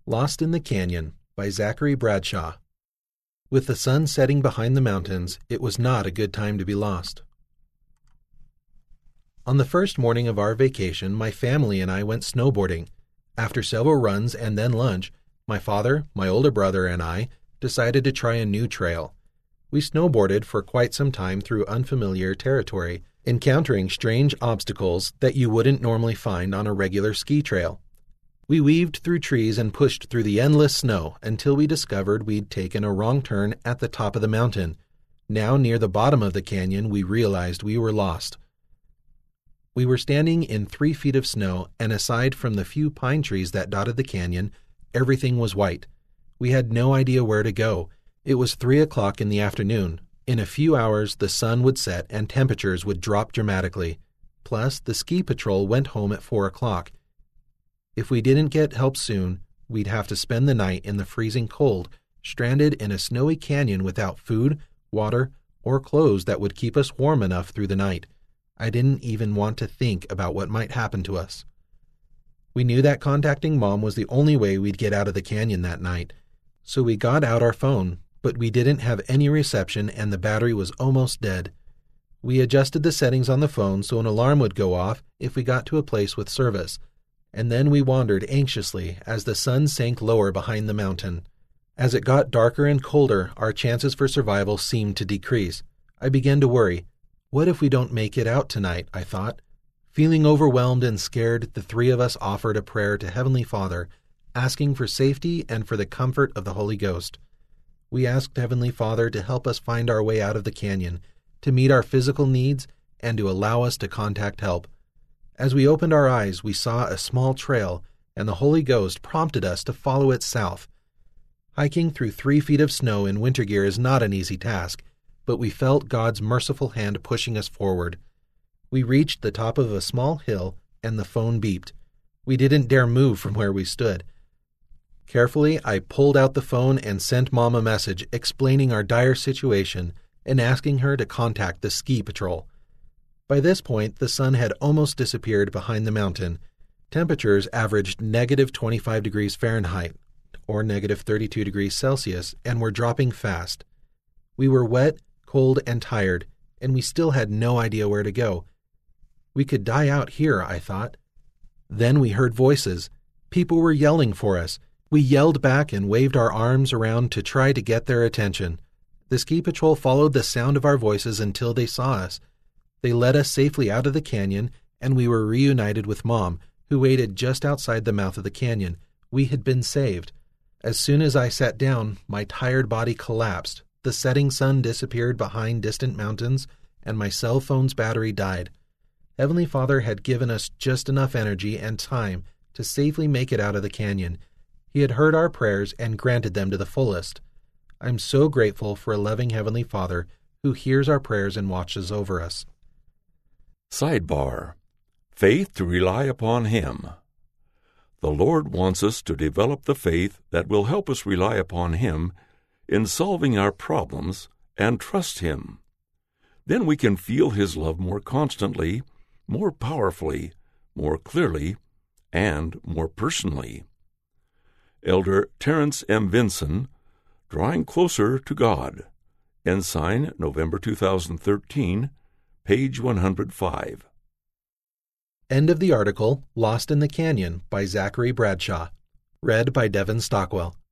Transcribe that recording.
Lost in the Canyon by Zachary Bradshaw. With the sun setting behind the mountains, it was not a good time to be lost. On the first morning of our vacation, my family and I went snowboarding. After several runs and then lunch, my father, my older brother, and I decided to try a new trail. We snowboarded for quite some time through unfamiliar territory, encountering strange obstacles that you wouldn't normally find on a regular ski trail. We weaved through trees and pushed through the endless snow until we discovered we'd taken a wrong turn at the top of the mountain. Now near the bottom of the canyon, we realized we were lost. We were standing in 3 feet of snow, and aside from the few pine trees that dotted the canyon, everything was white. We had no idea where to go. It was 3 o'clock in the afternoon. In a few hours, the sun would set and temperatures would drop dramatically. Plus, the ski patrol went home at 4 o'clock. If we didn't get help soon, we'd have to spend the night in the freezing cold, stranded in a snowy canyon without food, water, or clothes that would keep us warm enough through the night. I didn't even want to think about what might happen to us. We knew that contacting Mom was the only way we'd get out of the canyon that night, so we got out our phone, but we didn't have any reception and the battery was almost dead. We adjusted the settings on the phone so an alarm would go off if we got to a place with service, and then we wandered anxiously as the sun sank lower behind the mountain. As it got darker and colder, our chances for survival seemed to decrease. I began to worry. What if we don't make it out tonight, I thought. Feeling overwhelmed and scared, the 3 of us offered a prayer to Heavenly Father, asking for safety and for the comfort of the Holy Ghost. We asked Heavenly Father to help us find our way out of the canyon, to meet our physical needs, and to allow us to contact help. As we opened our eyes, we saw a small trail, and the Holy Ghost prompted us to follow it south. Hiking through 3 feet of snow in winter gear is not an easy task, but we felt God's merciful hand pushing us forward. We reached the top of a small hill, and the phone beeped. We didn't dare move from where we stood. Carefully, I pulled out the phone and sent Mom a message explaining our dire situation and asking her to contact the ski patrol. By this point, the sun had almost disappeared behind the mountain. Temperatures averaged negative 25 degrees Fahrenheit, or negative 32 degrees Celsius, and were dropping fast. We were wet, cold, and tired, and we still had no idea where to go. We could die out here, I thought. Then we heard voices. People were yelling for us. We yelled back and waved our arms around to try to get their attention. The ski patrol followed the sound of our voices until they saw us. They led us safely out of the canyon, and we were reunited with Mom, who waited just outside the mouth of the canyon. We had been saved. As soon as I sat down, my tired body collapsed. The setting sun disappeared behind distant mountains, and my cell phone's battery died. Heavenly Father had given us just enough energy and time to safely make it out of the canyon. He had heard our prayers and granted them to the fullest. I'm so grateful for a loving Heavenly Father who hears our prayers and watches over us. Sidebar: Faith to rely upon Him. The Lord wants us to develop the faith that will help us rely upon Him in solving our problems and trust Him. Then we can feel His love more constantly, more powerfully, more clearly, and more personally. Elder Terrence M. Vinson, Drawing Closer to God. Ensign, November 2013, page 105. End of the article, Lost in the Canyon by Zachary Bradshaw. Read by Devin Stockwell.